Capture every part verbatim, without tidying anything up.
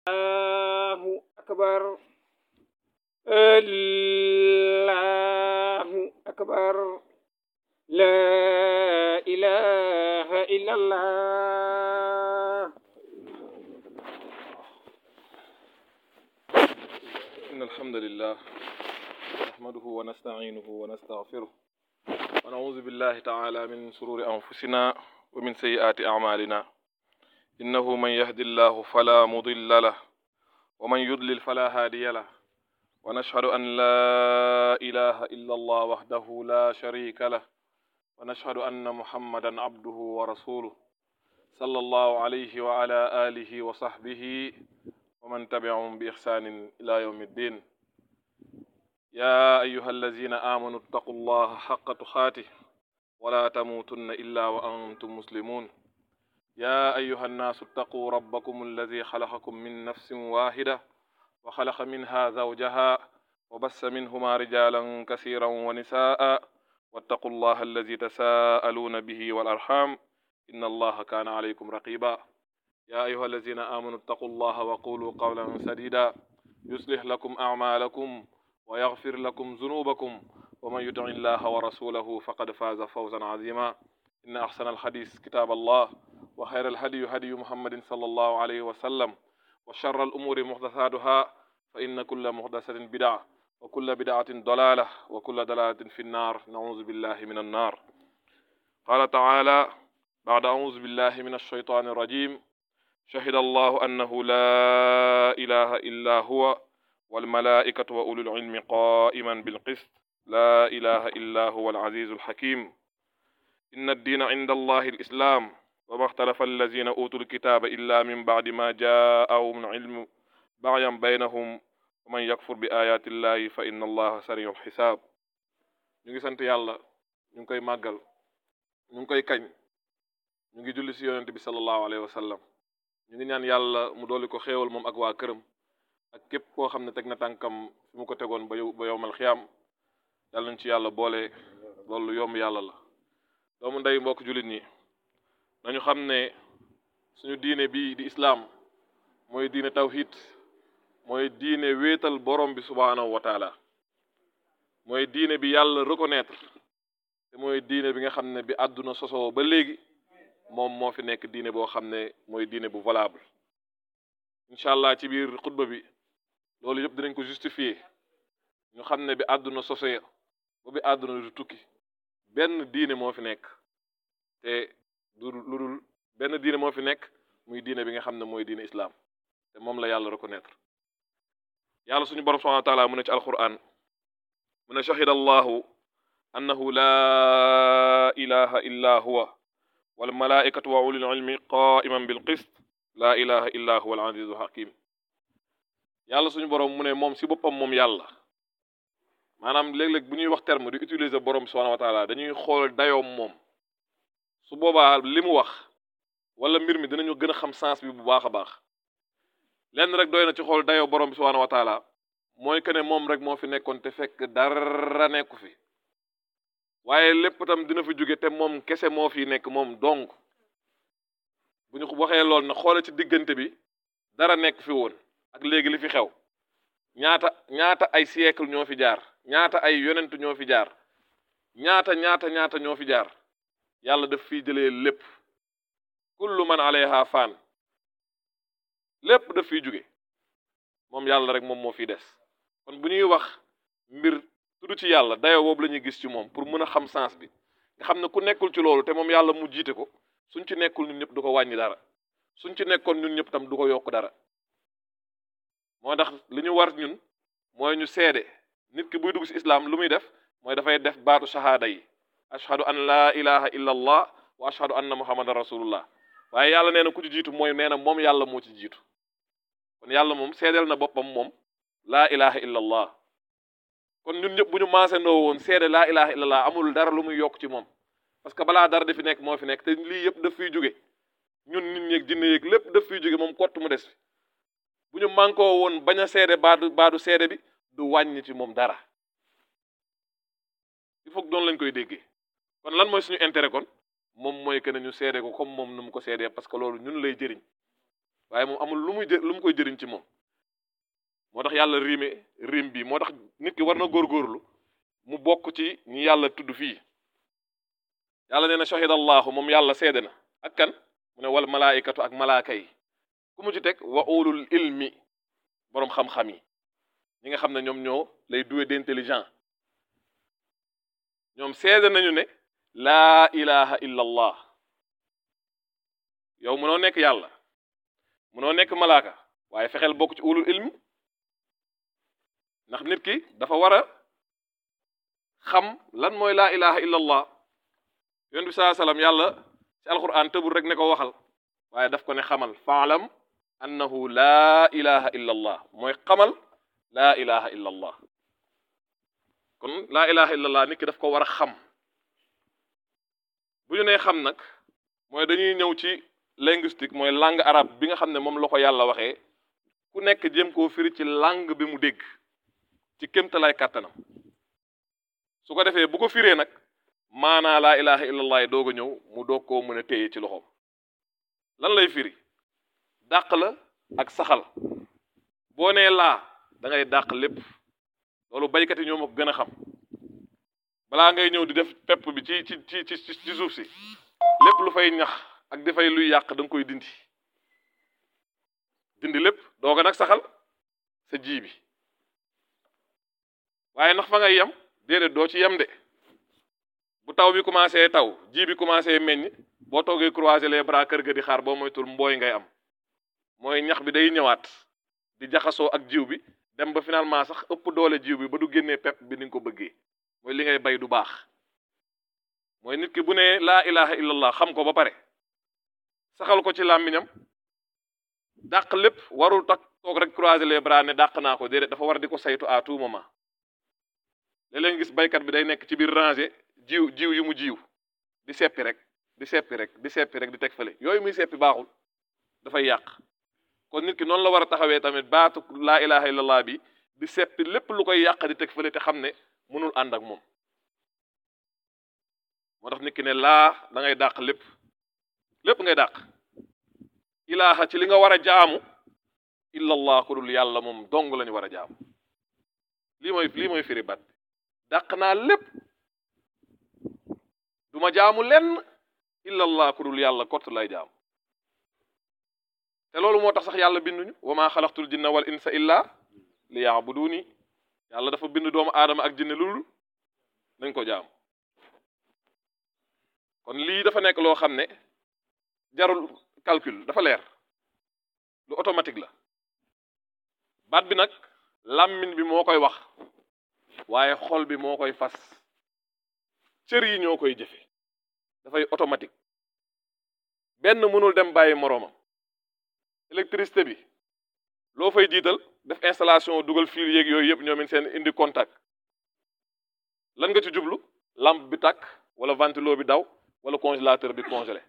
الله أكبر. الله أكبر. لا إله إلا الله. إن الحمد لله نحمده ونستعينه ونستغفره ونعوذ بالله تعالى من شرور أنفسنا ومن سيئات أعمالنا إنه من يهد الله فلا مضل له ومن يضلل فلا هادي له ونشهد أن لا إله إلا الله وحده لا شريك له ونشهد أن محمدا عبده ورسوله صلى الله عليه وعلى آله وصحبه ومن تبعهم بإحسان إلى يوم الدين. يا أيها الذين آمنوا اتقوا الله حق تقاته ولا تموتن إلا وأنتم مسلمون. يا أيها الناس اتقوا ربكم الذي خلقكم من نفس واحدة وخلق منها زوجها وبث منهما رجالا كثيرا ونساء واتقوا الله الذي تساءلون به والأرحام إن الله كان عليكم رقيبا. يا أيها الذين آمنوا اتقوا الله وقولوا قولا سديدا يصلح لكم أعمالكم ويغفر لكم ذنوبكم ومن يطع الله ورسوله فقد فاز فوزا عظيما. إن أحسن الحديث كتاب الله وخير الهدي هدي محمد صلى الله عليه وسلم وشر الأمور محدثاتها فإن كل محدثة بدعة وكل بدعة ضلالة وكل ضلالة في النار. نعوذ بالله من النار. قال تعالى بعد أعوذ بالله من الشيطان الرجيم شهد الله أنه لا إله إلا هو والملائكة وأولو العلم قائما بالقسط لا إله إلا هو العزيز الحكيم. إن الدين عند الله الإسلام وما اختلف الذين أوتوا الكتاب إلا من بعد ما جاءهم العلم بغيا بينهم ومن يكفر بآيات الله فإن الله سريع الحساب. ñu ngi sant yàlla ñu ngi koy màggal ñu ngi koy kañ ñu ngi julli si yonent bi sallallahu alayhi wa sallam ñu ngi ñaan yàlla mu dolli ko xéewal moom ak waa këram ak képp koo xam ne teg na tànkam fi mu ko tegoon ba yow ba yowmal xiyaam yàlla nañ ci yàlla boole loolu yomb yàlla la. doomu ndey mbokk jullit ñi nañu xam ne suñu diine bii di islaam mooy diine tawhid mooy diine wéetal borom bi subhaanahu wa taala mooy diine bi yàlla reconnaître te mooy diine bi nga xam ne bi àdduna sosoo ba léegi moom moo fi nekk diine boo xam ne mooy diine bu valable. incha allah ci biir xutba bi loolu yëpp dinañ ko justifier ñu xam ne bi àdduna sosee ba bi àdduna du tukki benn diine moo fi nekk te du lu dul benn diine moo fi nekk muy diine bi nga xam ne mooy diine islam te moom la yàlla reconnaître. yàlla suñu borom subhanahu wa taala mu ne ci alquran mu ne shahida allahu annahu la ilaha illa huwa wal malaikatu wa ulul ilmi qaiman bil qist la ilaha illa huwa al azizul hakim. yàlla suñu borom mu ne moom si boppam moom yàlla maanaam léeg-léeg bu ñuy wax terme di utiliser borom subhanahu wa taala dañuy xool dayoom moom su boobaa li mu wax wala mbir mi dinañu gën a xam sens bi bu baax a baax. lenn rek doy na ci xool dayoo borom bi subhanahu wa taala mooy que ne moom rek moo fi nekkoon te fekk dara nekku fi waaye lépp tam dina fi jóge te moom kese moo fi nekk moom donc bu ñu waxee lool na xoole ci diggante bi dara nekk fi woon ak léegi li fi xew ñaata ñaata ay siècle ñoo fi jaar ñaata ay yonent ñoo fi jaar ñaata ñaata ñaata ñoo fi jaar yàlla daf fiy jëlee lépp kullu man alayha faan lépp daf fiy jóge moom yàlla rek moom moo fiy des. kon bu ñuy wax mbir tudd ci yàlla dayoo boobu la ñuy gis ci moom pour mën a xam sens bi nga xam ne ku nekkul ci loolu te moom yàlla mu jiite ko suñ ci nekkul ñun ñëpp du ko wàññi dara suñ ci nekkoon ñun ñëpp tam du ko yokk dara. moo tax li ñu war ñun mooy ñu seede nit ki buy dugg ci islam lu muy def mooy dafay def baatu shahada yi ashhadu an la ilaha illa allah wa ashhadu anna muhammadan rasulullah waaye yàlla nee na ku ci jiitu mooy nee na moom yàlla moo ci jiitu. kon yàlla moom seedeel na boppam moom laa ilaha illa allah kon ñun ñëpp bu ñu maase ndoo woon seede laa ilaha illa allah amul dara lu muy yokk ci moom parce que balaa dara di fi nekk moo fi nekk te lii yëpp daf fiy jóge ñun nit ñeeg jinne yeeg lépp daf fiy jóge moom kott mu des fi bu ñu mànkoo woon bañ a seede baadu baadu seede bi du wàññi ci moom dara. il faut que doon lañ koy déggee kon lan mooy suñu intérêt kon moom mooy que ne ñu seede ko comme moom nu mu ko seedee parce que loolu ñun lay jëriñ waaye moom amul lu muy jë lu mu koy jëriñ ci moom moo tax yàlla riime rim bi moo tax nit ki war na góorgóorlu mu bokk ci ñi yàlla tudd fii yàlla nee na shahida allahu moom yàlla seede na ak kan mu ne wal malaikatu ak malaaka yi ku mu ci teg wa ulul ilmi boroom xam-xam yi ñi nga xam ne ñoom ñoo lay doué d'intelligent ñoom seede nañu ne laa ilaha illa allah yow mënoo nekk yàlla mënoo nekk malaaka waaye fexeel bokk ci ulul ilmi ndax nit ki dafa war a xam lan mooy laa ilaha illa allah yonent bi saa salaam yàlla ci alquran tëbul rek ne ko waxal waaye daf ko ne xamal faalam annahu laa ilaha illa allah mooy xamal laa ilaha illa allah kon laa ilaha illa allah nit ki daf ko war a xam bu ñu nee xam nag mooy dañuy ñëw ci linguistique mooy langue arabe bi nga xam ne moom la ko yàlla waxee ku nekk jéem koo firi ci langue bi mu dégg ci kémtalaay kàttanam su ko defee bu ko firee nag maanaa laa ilaha illallah doog a ñëw mu doog koo mën a téye ci loxoom lan lay firi dàq la ak saxal boo nee laa da ngay dàq lépp loolu baykat yi ñoo ma ko gën a xam balaa ngay ñëw di def pepp bi ci ci ci ci ci suuf si lépp lu fay ñax ak dafay luy yàq da nga koy dindi dindi lépp doog a nag saxal sa ji bi waaye ndax fa ngay yem déedéet doo ci yem de bu taw bi commencé taw ji bi commencé meññ boo toogee croiser les bras kër ga di xaar boo moytul mbooy ngay am mooy ñax bi day ñëwaat di jaxasoo ak jiw bi dem ba finalement sax ëpp doole jiw bi ba du génnee pepp bi ni nga ko bëggee mooy li ngay bay du baax mooy nit ki bu ne laa ilaha illallah xam ko ba pare saxal ko ci làmmiñam dàq lépp warul tak toog rek croiser les bras ne dàq naa ko déedéet dafa war di ko saytu à tout moment léeg-léeg nga gis baykat bi day nekk ci biir rangée jiw jiw yu mu jiw di seppi rek di seppi rek di seppi rek di teg fële yooyu muy seppi baaxul dafay yàq kon nit ki noonu la war a taxawee tamit baatu laa ilaha illallah bi di seppi lépp lu koy yàq di teg fële te xam ne mënul ànd ak moom moo tax nit ki ne laa da ngay dàq lépp lépp ngay dàq ilaha ci li nga war a jaamu illallah ku dul yàlla moom dong la ñu war a jaamu lii mooy lii mooy firi bat dàq naa lépp du ma jaamu lenn illallah ku dul yàlla kott lay jaamu te loolu moo tax sax yàlla binduñu wa maa xalaqtul jinna wal insa illa li yaabuduni yàlla dafa bind doomu aadama ak jinne lul nañ ko jaamu kon lii dafa nekk loo xam ne jarul calcul dafa leer lu automatique la baat bi nag làmmiñ bi moo koy wax waaye xol bi moo koy fas cër yi ñoo koy jëfe dafay automatique benn mënul dem bàyyi moroomam électricité bi loo fay jiital def installation dugal fil yeeg yooyu yëpp ñoom seen indi contact lan nga ci jublu lampe bi tàkk wala ventilo bi daw wala congélateur bi congelé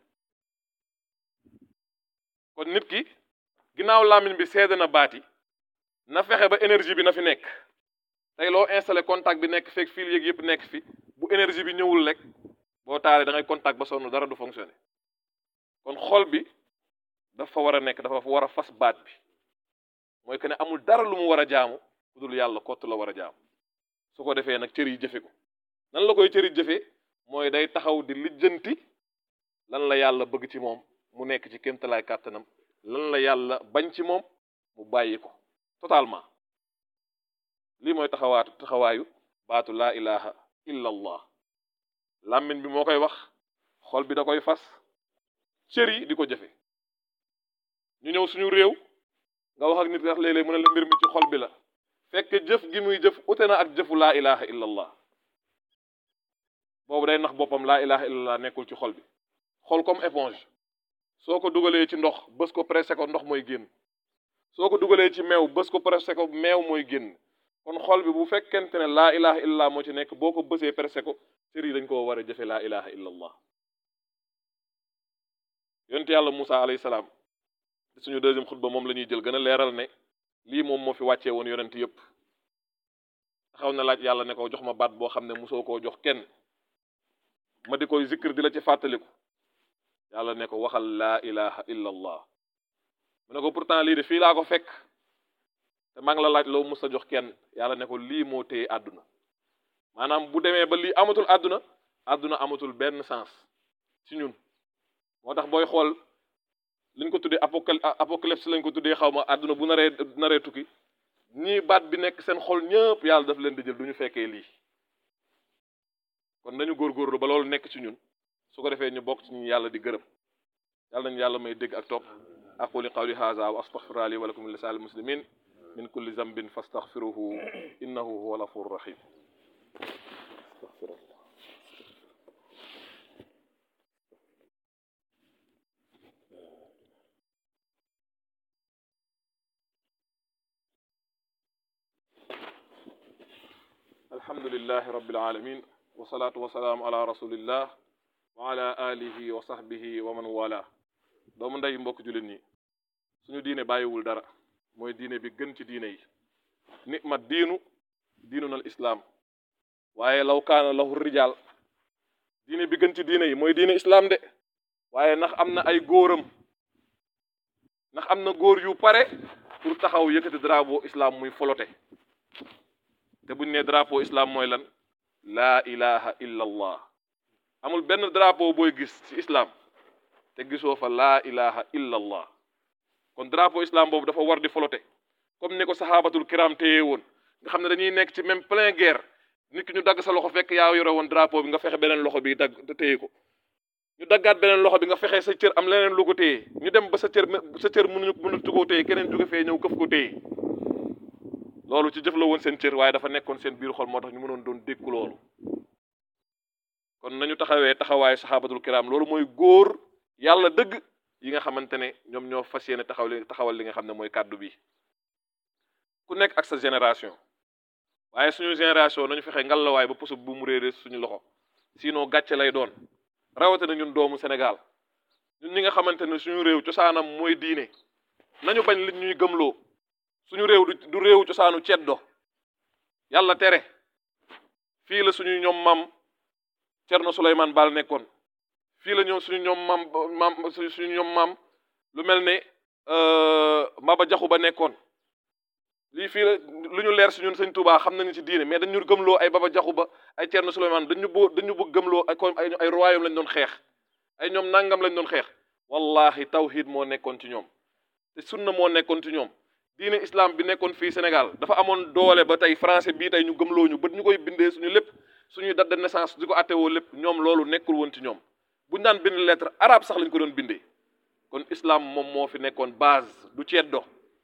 kon nit ki ginnaaw làmmiñ bi seede na baati na fexe ba énergie bi na fi nekk tey loo installé contact bi nekk fekk fil yeeg yëpp nekk fi bu énergie bi ñëwul rek boo taalee da ngay contact ba sonn dara du fonctionné kon xol bi dafa war a nekk dafa war a fas baat bi mooy que ne amul dara lu mu war a jaamu ku dul yàlla kott la war a jaamu su ko defee nag cër yi jëfe ko nan la koy cër yi jëfee mooy day taxaw di lijjanti lan la yàlla bëgg ci moom mu nekk ci kéemtalaay kàttanam lan la yàlla bañ ci moom mu bàyyi ko totalement lii mooy taxawaatu taxawaayu baatu laa ilaha illa allah làmmiñ bi moo koy wax xol bi da koy fas cër yi di ko jëfe ñu ñëw suñu réew nga wax ak nit wax léeg-léeg mu ne la mbir mi ci xol bi la fekk jëf gi muy jëf ute na ak jëfu laa ilaha illa allah boobu day nax boppam laa ilaha illa allah nekkul ci xol bi xol comme éponge soo ko dugalee ci ndox bës ko pressé ko ndox mooy génn soo ko dugalee ci meew bës ko pressé ko meew mooy génn kon xol bi bu fekkente ne laa ilaha illa allah moo ci nekk boo ko bësee pressé ko cër yi dañ koo war a jëfe laa ilaha illa allah yonent yàlla Moussa alayhi salaam suñu deuxième xutba moom la ñuy jël gën a leeral ne lii moom moo fi wàccee woon yonent yëpp taxaw na laaj yàlla ne ko jox ma baat boo xam ne mosoo koo jox kenn ma di koy zikr di la ci fàttaliku yàlla ne ko waxal laa ilaha illa allah mu ne ko pourtant lii de fii laa ko fekk te maa ngi la laaj loo mus a jox kenn yàlla ne ko lii moo téye àdduna maanaam bu demee ba lii amatul àdduna àdduna amatul benn sens ci ñun moo tax booy xool liñ ko tuddee apocal apocalypse lañ ko tuddee xaw ma àdduna bu naree naree tukki ñii baat bi nekk seen xol ñëpp yàlla daf leen di jël du ñu fekkee lii kon nañu góorgóorlu ba loolu nekk ci ñun su ko defee ñu bokk ci ñu yàlla di gërëm yàlla nañu yàlla may dégg ak topp aquli qawli hadha wa astaghfirullahi wa lakum li lisa'il muslimin min kulli zambin fastaghfiruhu innahu huwal ghafurur rahim astaghfirullah alhamdulillahi rabbil alamin wa salatu wa salam ala rasulillah wa ala alihi wa sahbihi wa man wala doomu ndey mbokk jullit ñi suñu diine bàyyiwul dara mooy diine bi gën ci diine yi nit ma diinu diinuna al islam waaye law kaana lahu rijaal diine bi gën ci diine yi mooy diine islam de waaye ndax am na ay góoram ndax am na góor yu pare pour taxaw yëkkati drapeau islam muy folote te buñ ne drapeau islam mooy lan laa ilaha illa allah amul benn drapeau booy gis ci islam te gisoo fa laa ilaha illa allah kon drapeau islam boobu dafa war di folote comme ni ko sahabatul kiram téye woon nga xam ne dañuy nekk ci même plein guerre nit ki ñu dagg sa loxo fekk yaa yore woon drapeau bi nga fexe beneen loxo bi dagg téye ko ñu daggaat beneen loxo bi nga fexe sa cër am leneen lu ko téye ñu dem ba sa cër sa cër mënuñu mënatu koo téye keneen jóge fee ñëw këf ko téye loolu ci jëf la woon seen cër waaye dafa nekkoon seen biir xol moo tax ñu mënoon doon dékku loolu kon nañu taxawee taxawaayu sahabatul kiram loolu mooy góor yàlla dëgg yi nga xamante ne ñoom ñoo fas yéene taxaw li taxawal li nga xam ne mooy kàddu bi ku nekk ak sa génération waaye suñu génération nañu fexe ngalawaay ba puso bu mu réeré suñu loxo sinon gàcce lay doon rawatina ñun doomu Sénégal ñun ñi nga xamante ne suñu réew cosaanam mooy diine nañu bañ li ñuy gëmloo suñu réew du réewu cosaanu ceddo yàlla tere fii la suñu ñoom maam Cerno Souleymane Baal nekkoon fii la ñoom suñu ñoom maam maam suñu ñoom maam lu mel ne Maba Jaxu Ba nekkoon lii fii la lu ñu leer si ñun sëñ Touba xam nañu ci diine mais dañu gëmloo ay Baba Jaxu Ba ay Cerno Souleymane dañu bo dañu bëgg gëmloo ay ay ay royaume lañ doon xeex ay ñoom nangam lañ doon xeex wallahi tawhid moo nekkoon ci ñoom te sunna moo nekkoon ci ñoom diine islam bi nekkoon fii Sénégal dafa amoon doole ba tey français bii tey ñu gëmloo ñu ba ñu koy bindee suñu lépp suñuy date de naissance di ko attewoo lépp ñoom loolu nekkul woon ci ñoom buñu daan bind lettre arabe sax lañ ko doon bindee kon islam moom moo fi nekkoon base du ceddo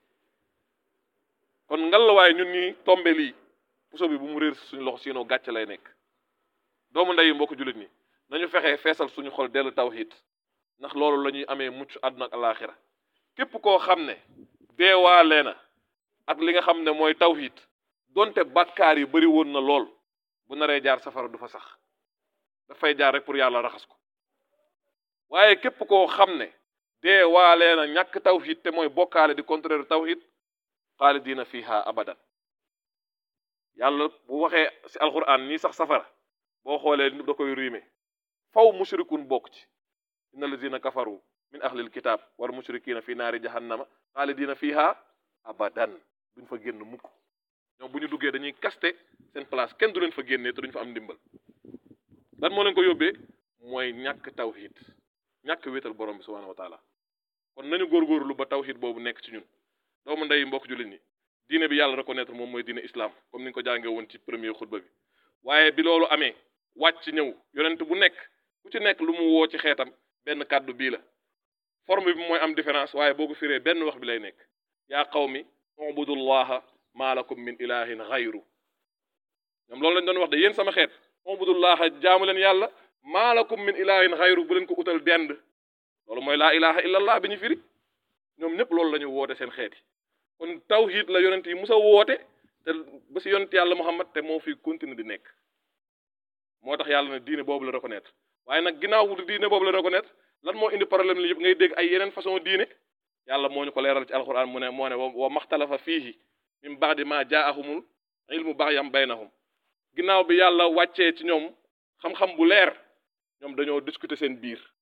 kon ngallaawaay ñun ñi tombe lii puso bi bu mu réer suñu loxo siinoo gàcce lay nekk doomu ndey mbokk jullit ñi nañu fexe feesal suñu xol dellu tawhid ndax loolu la ñuy amee mucc àdduna ak alaaxira képp koo xam ne deewaale na ak li nga xam ne mooy tawhid donte bàkkaar yi bari woon na lool bu naree jaar safara du fa sax dafay jaar rek pour yàlla raxas ko waaye képp koo xam ne deewaale na ñàkk tawhid te mooy bokkaale di contraire tawhid xaalidina fiha abadan yàlla bu waxee ci alquran nii sax safara boo xoolee da koy riime faw mushrikun bokk ci inna allazina kafaru min ahlil kitab war mushrikina fi naari jahannama xaalidina fiha abadan duñ fa génn mukk ñoom bu ñu duggee dañuy kaste seen place kenn du leen fa génnee te duñ fa am ndimbal lan moo leen ko yóbbee mooy ñàkk tawhid ñàkk wéetal borom bi subhanahu wa taala kon nañu góorgóorlu ba tawhid boobu nekk ci ñun doomu ndey mbokk jullit ñi diine bi yàlla reconnaître moom mooy diine islam comme ni nga ko jàngee woon ci premier xutba bi waaye bi loolu amee wàcc ñëw yonent bu nekk ku ci nekk lu mu woo ci xeetam benn kàddu bii la forme bi mooy am différence waaye boo ko firee benn wax bi lay nekk yaa qawmi ubudullaha ma lakum min ilahin ghayru ñoom loolu lañ doon wax de yéen sama xeet ubudullaha jaamu leen yàlla ma lakum min ilahin ghayru bu leen ko utal dend loolu mooy laa ilaha illallah bi ñu firi ñoom ñëpp loolu la ñu woote seen xeet yi kon tawhid la yonent yi musa woote te ba si yonent yàlla Muhammad te moo fi continue di nekk moo tax yàlla ne diine boobu la reconnaître waaye nag ginnaaw diine boobu la reconnaître lan moo indi problème li yëpp ngay dégg ay yeneen façon diine yàlla moo ñu ko leeral ci alquran mu ne moo ne wa maxtalafa fiihi min ba'di ma jaa'ahumul ilmu baghyan baynahum ginnaaw bi yàlla wàccee ci ñoom xam-xam bu leer ñoom dañoo discuter seen biir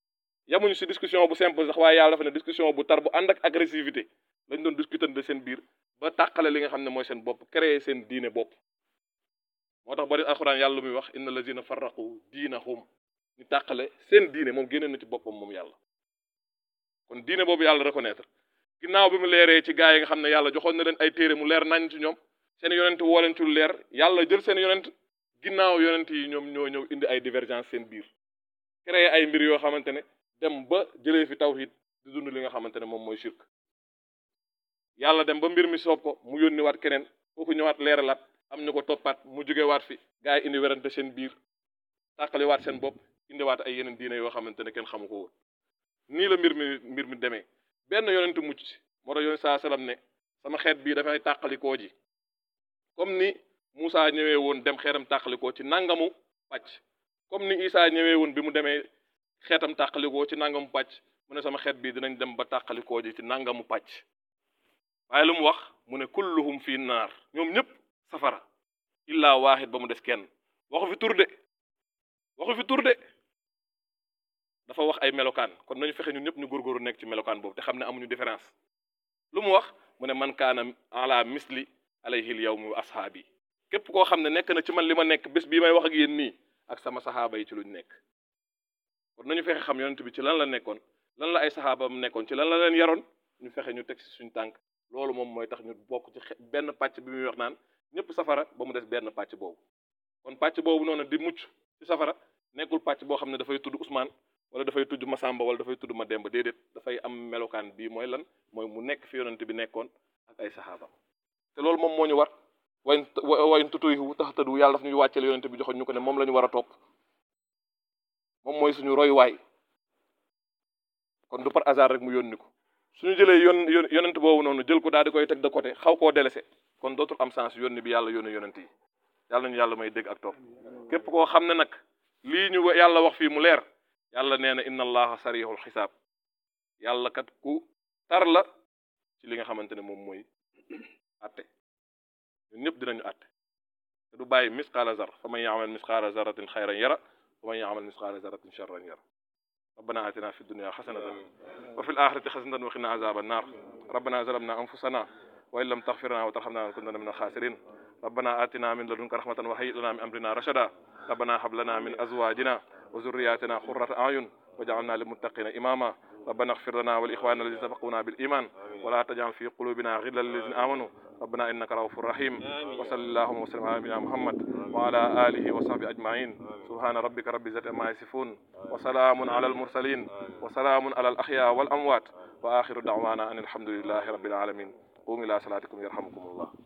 yamuñu si discussion bu simple sax waaye yàlla dafa ne discussion bu tar bu ànd ak agressivité lañ doon discuter de seen biir ba tàqale li nga xam ne mooy seen bopp créer seen diine bopp moo tax bari alxuraan yàlla lu muy wax inna lazina farraqu diinahum ñu tàqale seen diine moom génne na ci boppam moom yàlla kon diine boobu yàlla reconnaître ginnaaw bi mu leeree ci gaa yi nga xam ne yàlla joxoon na leen ay téere mu leer nañ ci ñoom seen yonent woo leen ci lu leer yàlla jël seen yonent ginnaaw yonent yi ñoom ñoo ñëw indi ay divergence seen biir créer ay mbir yoo xamante ne dem ba jëlee fi tawhid di dund li nga xamante ne moom mooy shirk yàlla dem ba mbir mi soob ko mu yónni waat keneen kooku ñëwaat leeralaat am ñu ko toppaat mu jóge waat fi gaa yi indi werante seen biir tàqali waat seen bopp indiwaat ay yeneen diine yoo xamante ne kenn xamu ko woon nii la mbir mi mbir mi demee benn yonent mucc si moo tax yonent saa salaam ne sama xeet bii dafay tàqalikoo ji comme ni Moussa ñëwee woon dem xeetam tàqalikoo ci nangamu pàcc comme ni Isa ñëwee woon bi mu demee xeetam tàqalikoo ci nangamu pàcc mu ne sama xeet bii dinañ dem ba tàqalikoo ji ci nangamu pàcc waaye lu mu wax mu ne kulluhum fii naar ñoom ñëpp safara illa waahid ba mu des kenn waxu fi tur de waxu fi tur de dafa wax ay melokaan kon nañu fexe ñun ñëpp ñu góorgóoru nekk ci melokaan boobu te xam ne amuñu différence lu mu wax mu ne man kaana ala misli alayhi al yawm wa ashaabi képp koo xam ne nekk na ci man li ma nekk bés bii may wax ak yéen nii ak sama saxaaba yi ci luñ nekk kon nañu fexe xam yonent bi ci lan la nekkoon lan la ay saxaabam nekkoon ci lan la leen yaroon ñu fexe ñu teg ci suñu tànk loolu moom mooy tax ñu bokk ci benn pàcc bi muy wax naan ñëpp safara ba mu des benn pàcc boobu kon pàcc boobu noonu di mucc ci safara nekkul pàcc boo xam ne dafay tudd Ousmane wala dafay tudd Masamba wala dafay tudd Mademba déedéet dafay am melokaan bii mooy lan mooy mu nekk fi yonent bi nekkoon ak ay saxaaba te loolu moom moo ñu war wayn wayn tutuyu tax tëdu yàlla daf ñuy wàcceel yonent bi joxoon ñu ko ne moom la ñu war a topp moom mooy suñu royuwaay kon du par hasard rek mu yónni ko suñu jëlee yon yonent boobu noonu jël ko daal di koy teg de côté xaw koo délaissé kon dootul am sens yónni bi yàlla yónni yonent yi yàlla nañu yàlla may dégg ak topp képp koo xam ne nag lii ñu yàlla wax fii mu leer yàlla nee na inna allaha sarihul xisaab yàlla kat ku tar la ci li nga xamante ne moom mooy atte ñun ñëpp dinañu atte te du bàyyi misqaala zar fa man yaamal misqaala zaratin xayran yara wa man yaamal misqaala zaratin charran yara ربنا آتنا في الدنيا حسنة وفي الآخرة حسنة وقنا عذاب النار ربنا ظلمنا أنفسنا وإن لم تغفر لنا وترحمنا لنكونن من الخاسرين ربنا آتنا من لدنك رحمة وهيئ لنا من أمرنا رشدا ربنا هب لنا من أزواجنا وذرياتنا قرة أعين وجعلنا للمتقين إماما ربنا اغفر لنا ولإخواننا الذين سبقونا بالإيمان ولا تجعل في قلوبنا غلا للذين آمنوا ربنا إنك رؤوف رحيم وصلى اللهم وسلم على نبينا محمد وعلى آله وصحبه أجمعين سبحان ربك رب العزة عما يصفون وسلام على المرسلين وسلام على الأحياء والأموات وآخر دعوانا أن الحمد لله رب العالمين قوموا إلى صلاتكم يرحمكم الله